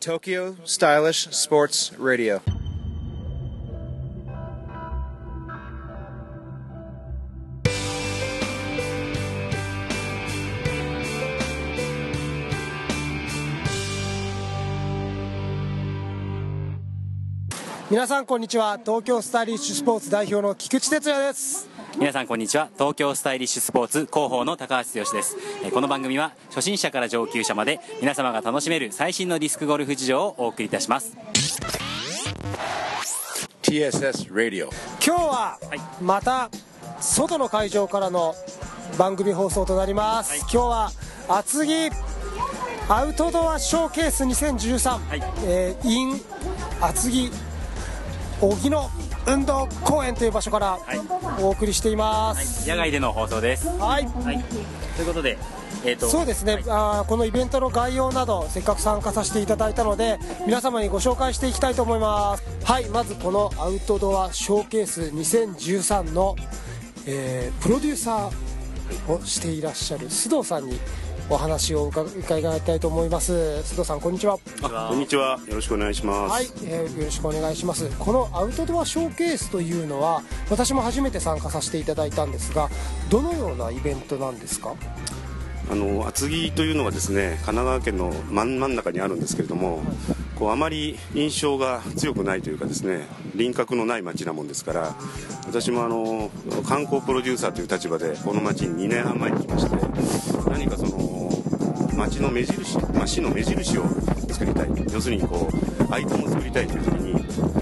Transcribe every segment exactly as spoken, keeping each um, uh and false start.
Tokyo Stylish Sports Radio. 皆さんこんにちは。東京スタイリッシュスポーツ代表の菊池哲也です。 皆さんこんにちは。東京スタイリッシュスポーツ広報の高橋剛です。この番組は初心者から上級者まで皆様が楽しめる最新のディスクゴルフ事情をお送りいたします。 ティーエスエス Radio。 今日はまた外の会場からの番組放送となります、はい、今日は厚木アウトドアショーケースにせんじゅうさん、はい、えー、in 厚木荻野運動公園という場所からお送りしています、 はい、野外での放送です。 はい、 はい、ということで、えーとそうですね、はい、あこのイベントの概要などせっかく参加させていただいたので皆様にご紹介していきたいと思います。はい、まずこのアウトドアショーケースにせんじゅうさんの、えー、プロデューサーをしていらっしゃる須藤さんにお話を伺いたいと思います。須藤さんこんにちは。 あ、こんにちは、よろしくお願いします。 はい、えー、よろしくお願いします。このアウトドアショーケースというのは私も初めて参加させていただいたんですが、どのようなイベントなんですか？ あの厚木というのはですね、神奈川県の真ん中にあるんですけれども、こうあまり印象が強くないというかですね、輪郭のない街なもんですから、私もあの観光プロデューサーという立場でこの街ににねんはん前に来まして、何かその街の目印、まあ、市の目印を作りたい、要するにこうアイコンを作りたいという時に、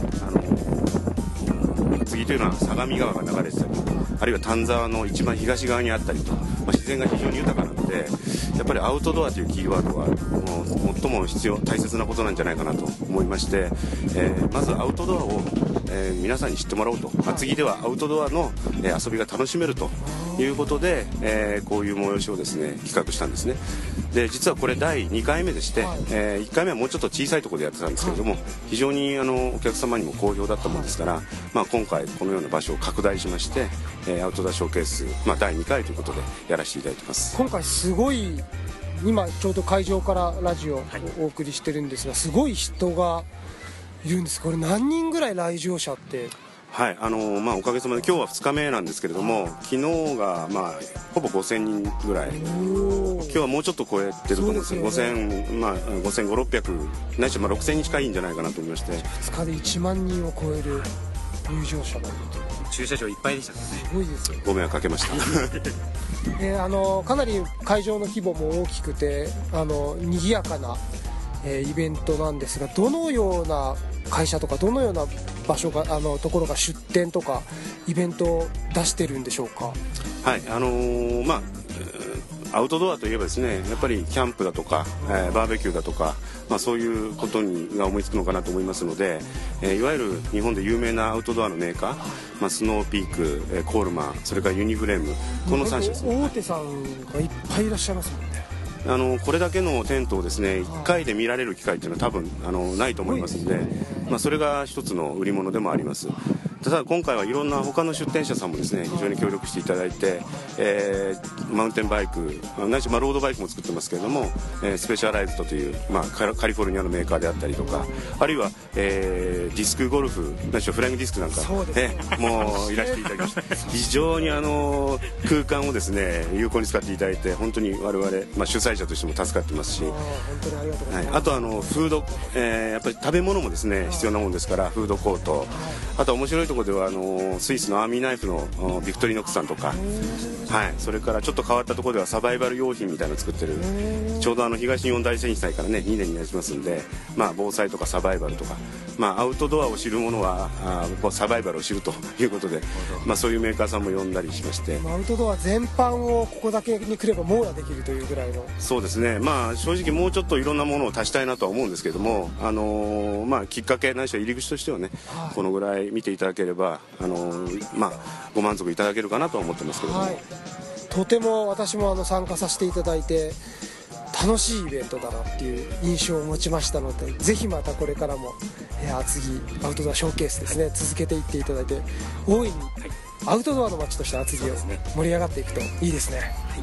あの厚木というのは相模川が流れてたり、あるいは丹沢の一番東側にあったりと、まあ、自然が非常に豊かなので、やっぱりアウトドアというキーワードはもう最も必要大切なことなんじゃないかなと思いまして、えー、まずアウトドアを、えー、皆さんに知ってもらおうと、厚木ではアウトドアの、えー、遊びが楽しめるということで、えー、こういう催しをですね企画したんですね。で実はこれだいにかいめでして、えー、いっかいめはもうちょっと小さいところでやってたんですけれども、非常にあのお客様にも好評だったものですから、まあ、今回このような場所を拡大しまして、えー、アウトドアショーケース、まあ、だいにかいということでやらせていただいてます。 今回すごい、今ちょうど会場からラジオをお送りしてるんですが、すごい人がいるんです。これ何人ぐらい来場者って？ はい、あのーまあ、おかげさまで今日はふつかめなんですけれども、昨日が、まあ、ほぼごせんにんぐらい、今日はもうちょっと超えてると思うんですよ。ごせん、まあ、ごせんごひゃく、ろっぴゃくないしはまあろくせんにん近いんじゃないかなと思いまして、 ふつかでいちまんにんを超える入場者がいると。 駐車場いっぱいでしたからね。 すごいですよね。 ご迷惑かけましたえー、あのかなり会場の規模も大きくて、あの賑やかな、えー、イベントなんですが、どのような会社とかどのような場所があのところが出店とかイベントを出してるんでしょうか？ はい、あのー、まあアウトドアといえばですね、やっぱりキャンプだとか、えー、バーベキューだとか、まあ、そういうことにが思いつくのかなと思いますので、えー、いわゆる日本で有名なアウトドアのメーカー、まあ、スノーピーク、えー、コールマン、それからユニフレーム、このさん社ですね。 大手さんがいっぱいいらっしゃいますもんね。 あのこれだけのテントをですねいっかいで見られる機会っていうのは多分あのないと思いますので、まあ、それが一つの売り物でもあります。ただ今回はいろんな他の出店者さんもですね非常に協力していただいて、えー、マウンテンバイクないし、まあ、ロードバイクも作ってますけれども、えー、スペシャライズドという、まあ、カリフォルニアのメーカーであったりとか、あるいは、えー、ディスクゴルフないしはフライングディスクなんか、ね、もういらしていただきました非常にあの空間をですね有効に使っていただいて本当に我々、まあ、主催者としても助かってますし、 本当にありがとうございます。 はい、あとあのフード、えー、やっぱり食べ物もですね必要なもんですからフードコート、あと面白いところではあのスイスのアーミーナイフのビクトリノックさんとか、はい、それからちょっと変わったところではサバイバル用品みたいなのを作ってる、ちょうどあの東日本大震災からねにねんになりますんで、まあ、防災とかサバイバルとか、まあ、アウトドアを知る者はあサバイバルを知るということで、まあ、そういうメーカーさんも呼んだりしまして、 アウトドア全般をここだけに来れば網羅できるというぐらいの。 そうですね、まあ、正直もうちょっといろんなものを足したいなとは思うんですけども、あのーまあ、きっかけないしは入り口としてはね、はい、このぐらい見ていただければ、あのーまあ、ご満足いただけるかなとは思ってますけども、はい、 とても私もあの参加させていただいて楽しいイベントだなっていう印象を持ちましたので、ぜひまたこれからも、えー、厚木アウトドアショーケースですね、はい、続けていっていただいて大いにアウトドアの街として厚木を盛り上がっていくといいですね。はい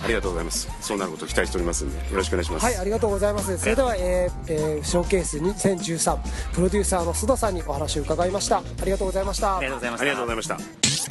ありがとうございます。そうなることを期待しておりますんでよろしくお願いします。 はい、ありがとうございます。それでは、えーえー、ショーケースにせんじゅうさんプロデューサーの須藤さんにお話を伺いました。ありがとうございました。 ありがとうございました。 ありがとうございました。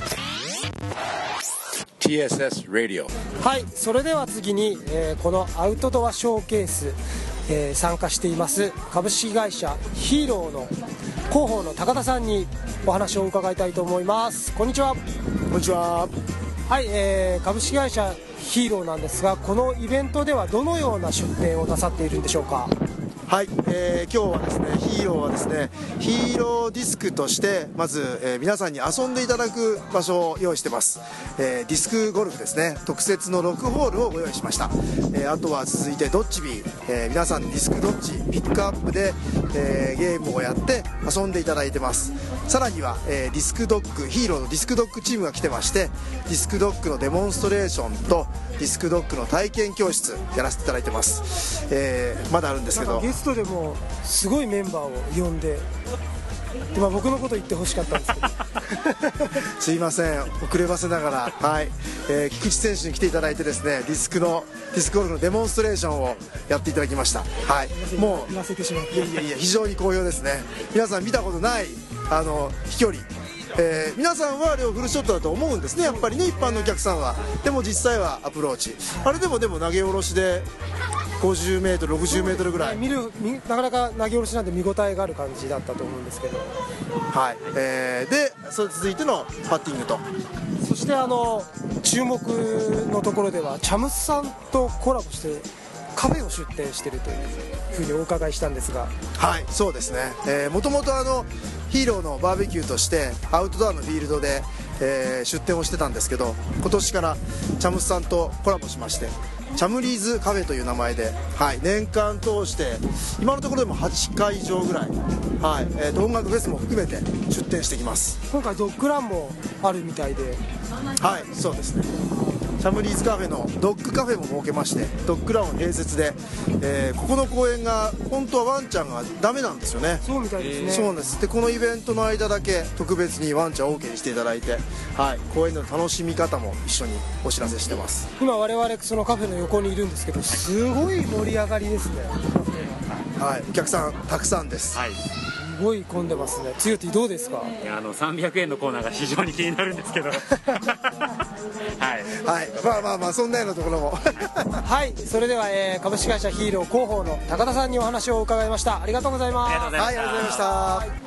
ティーエスエス Radio。 はい、それでは次に、えー、このアウトドアショーケース、えー、参加しています株式会社ヒーローの広報の高田さんにお話を伺いたいと思います。こんにちは。 こんにちは。 はい、えー、株式会社ヒーローなんですが、このイベントではどのような出展をなさっているんでしょうか。 はい、えー、今日はですね、ヒーローはですね、ヒーローディスクとしてまず、えー、皆さんに遊んでいただく場所を用意してます。えー、ディスクゴルフですね、特設のろくホールをご用意しました。えー、あとは続いてドッジビー、えー、皆さんディスクドッジピックアップで、えー、ゲームをやって遊んでいただいてます。さらには、えー、ディスクドッグ、ヒーローのディスクドッグチームが来てまして、ディスクドッグのデモンストレーションとディスクドッグの体験教室やらせていただいてます。えー、まだあるんですけど、 ゲストでもすごいメンバーを呼んで、今僕のこと言ってほしかったんですけどすいません、遅ればせながら、はい、えー、菊池選手に来ていただいてですね、ディスクのディスクゴルフのデモンストレーションをやっていただきました。はい、もう言わせてしまっていやいやいや、非常に好評ですね。皆さん見たことないあの飛距離、えー、皆さんはあれをフルショットだと思うんですね、やっぱりね、一般のお客さんは。でも実際はアプローチ、あれでもでも投げ下ろしでごじゅうメートルろくじゅうメートルぐらい、 見る見なかなか投げ下ろしなんで見応えがある感じだったと思うんですけど、 はい、えー、でそれ続いてのパッティングと、 そしてあの注目のところではチャムスさんとコラボしてカフェを出店しているというふうにお伺いしたんですが。 はい、そうですね、えー、もともとあのヒーローのバーベキューとしてアウトドアのフィールドで、えー、出店をしてたんですけど、今年からチャムスさんとコラボしまして、チャムリーズカフェという名前で、はい、年間通して今のところでもはちかい以上ぐらい、はい、えー、と音楽フェスも含めて出店してきます。 今回ドッグランもあるみたいで。 はい、そうですね、チャムリーズカフェのドッグカフェも設けまして、ドッグランを併設で、えー、ここの公園が本当はワンちゃんがダメなんですよね。 そうみたいですね。 そうなんです。でこのイベントの間だけ特別にワンちゃん OK にしていただいて、はい、公園の楽しみ方も一緒にお知らせしてます。 今我々そのカフェの横にいるんですけど、すごい盛り上がりですね。 はい、お客さんたくさんです。 はい、 すごい混んでますね。つよてぃどうですか。 いや、あのさんびゃくえんのコーナーが非常に気になるんですけどはい、 はい、まあまあまあそんなようなところもはい、それでは、えー、株式会社ヒーロー広報の高田さんにお話を伺いました。ありがとうございます。 ありがとうございました。 はい、ありがとうございました。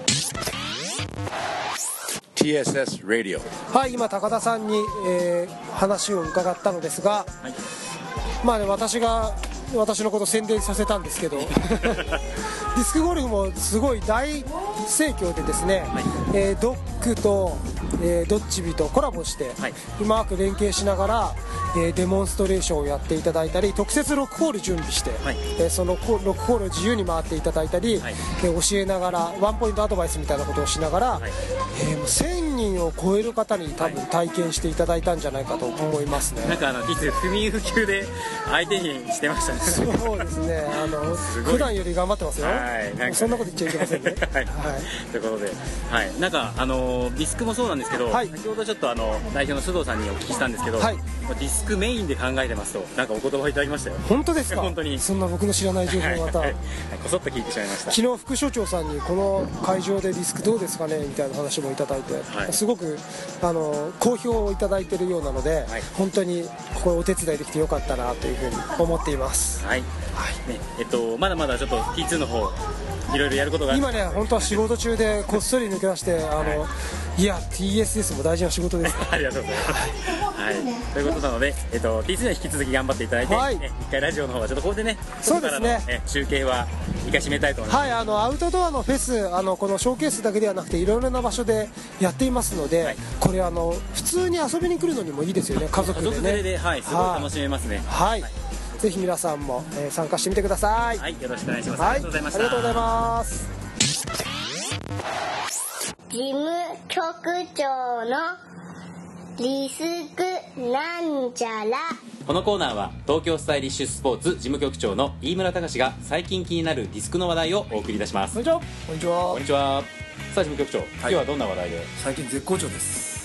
ティーエスエス Radio。 はい、今高田さんに、えー、話を伺ったのですが、 はい、 まあね、私が私のことを宣伝させたんですけどディスクゴルフもすごい大盛況でですね、はい、えー、ドッグと、えー、ドッジビとコラボして、はい、うまく連携しながら、えー、デモンストレーションをやっていただいたり、特設ろくホール準備して、はい、えー、そのろくホールを自由に回っていただいたり、はい、えー、教えながらワンポイントアドバイスみたいなことをしながら、はい、えー、もうせんにんを超える方に多分体験していただいたんじゃないかと思いますね。 なんかあのいつ不眠不休で相手にしてましたね。 そうですね、あの普段より頑張ってますよ。はい、なんかね、そんなこと言っちゃいけませんねはい、はい、 ということで、はい、なんかあのディスクもそうなんですけど、はい、先ほどちょっとあの代表の須藤さんにお聞きしたんですけど、はい、ディスクメインで考えてますとなんかお言葉いただきましたよ。 本当ですか。 本当にそんな僕の知らない情報をまた、はい、 こそっと聞いてしまいました。 昨日副所長さんにこの会場でディスクどうですかねみたいな話もいただいて、はい、すごくあの好評をいただいているようなので、はい、本当にこれお手伝いできてよかったなというふうに思っています。 はい、はい、ね、えっとまだまだちょっと ティーツー の方いろいろやることが今ね、本当は仕事中でこっそり抜け出してあの、はい、いや ティーエスエス も大事な仕事ですありがとうございます、はい、ということなので、えっと、ティーツー には引き続き頑張っていただいて、はい、ね、一回ラジオの方はちょっとここでね、 そうですね、 え中継は一回締めたいと思います。 はい、あのアウトドアのフェス、あのこのショーケースだけではなくていろいろな場所でやっていますので、はい、これあの普通に遊びに来るのにもいいですよね、家族でね。 家族連れで、はい、すごい楽しめますね。 はい、はい、ぜひ皆さんも、えー、参加してみてください。 はい、よろしくお願いします。 はい、 ありがとうございました。 ありがとうございます。 事務局長のリスクなんちゃら。 このコーナーは東京スタイリッシュスポーツ事務局長の飯村隆が最近気になるディスクの話題をお送りいたします。 こんにちは。 こんにちは。 こんにちは。さあ事務局長、はい、今日はどんな話題で。 最近絶好調です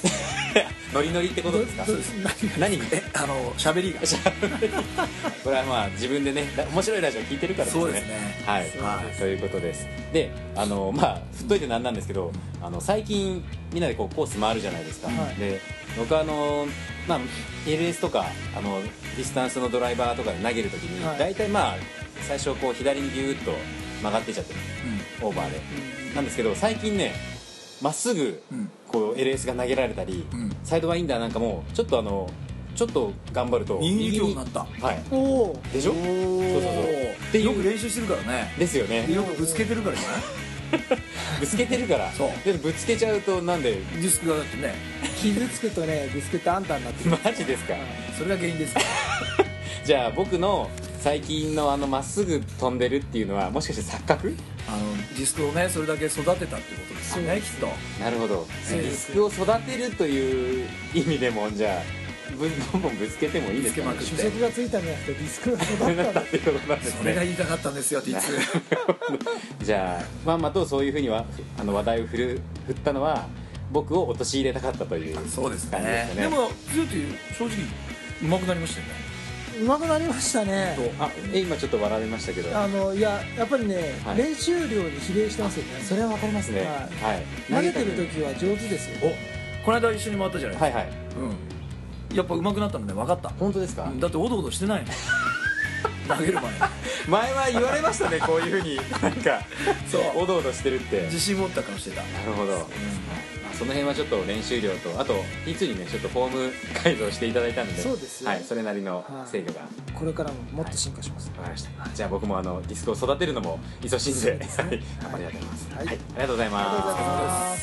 ノリノリってことですか？ どど何がえあの喋りがこれはまあ自分でね面白いラジオ聞いてるからですね。 そうですね。 はい、 はいということです。であのまあ振っといてなんなんですけど、あの最近みんなでこうコース回るじゃないですか、 はい、 で僕はあのまあ エルエス とかあのディスタンスのドライバーとかで投げるときに、はい、大体まあ最初こう左にギューッと曲がっていっちゃってる、うん、オーバーで、うん、なんですけど最近ねまっすぐこう エルエス が投げられたり、うん、サイドワインダーなんかもちょっとあのちょっと頑張ると右に行くようになった。 はい。 おーでしょ？そうそうそうでよく練習してるからね。 ですよね。 よくぶつけてるからじゃない？ ぶつけてるから。 そうでもぶつけちゃうとなんでディスクがだってね傷つくとねディスクってあんたになってる。 マジですか？ それが原因ですか？ じゃあ僕の最近のあのまっすぐ飛んでるっていうのはもしかして錯覚？ あのディスクをねそれだけ育てたってことですよねきっと。 なるほど。ディスクを育てるという意味でもじゃあぶボンボンぶつけてもいいですかね。 主食がついたんじゃなくてディスクが育ったっていうことなんですね。 それが言いたかったんですよ実じゃあまんまとそういうふうにはあの話題を振る振ったのは僕を陥れたかったという感じですかね。 そうですね。でも強いという正直うまくなりましたよね。 うまくなりましたね。 あえ今ちょっと笑いましたけど、 あのいややっぱりね、はい、練習量に比例してますよね。 それはわかりますね。 はい、はい、投げてる時は上手ですよ。 おこの間一緒に回ったじゃないですか。はいはい、うん、やっぱ上手くなったのね分かった。 本当ですか？ だっておどおどしてないの投げる前前は言われましたねこういうふうになんかそうおどおどしてるって自信持った顔してた。 なるほど、うん、その辺はちょっと練習量とあと ティーツー にねちょっとフォーム改造していただいたので、 そうですよ、 はい、それなりの制御が、 はい、これからももっと進化します。 わ、はい、かりました、はい、じゃあ僕もあのディスクを育てるのも勤しんで、ね、はい、頑張りたいと思います、はいはい、ありがとうございます。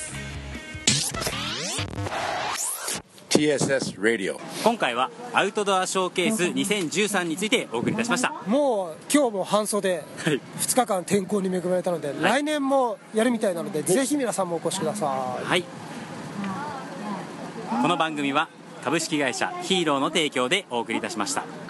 ティーエスエス Radio。 今回はアウトドアショーケースにせんじゅうさんについてお送りいたしました。 もう今日も半袖、はい、ふつかかん天候に恵まれたので、はい、来年もやるみたいなのでぜひ皆さんもお越しください。 はい、この番組は株式会社ヒーローの提供でお送りいたしました。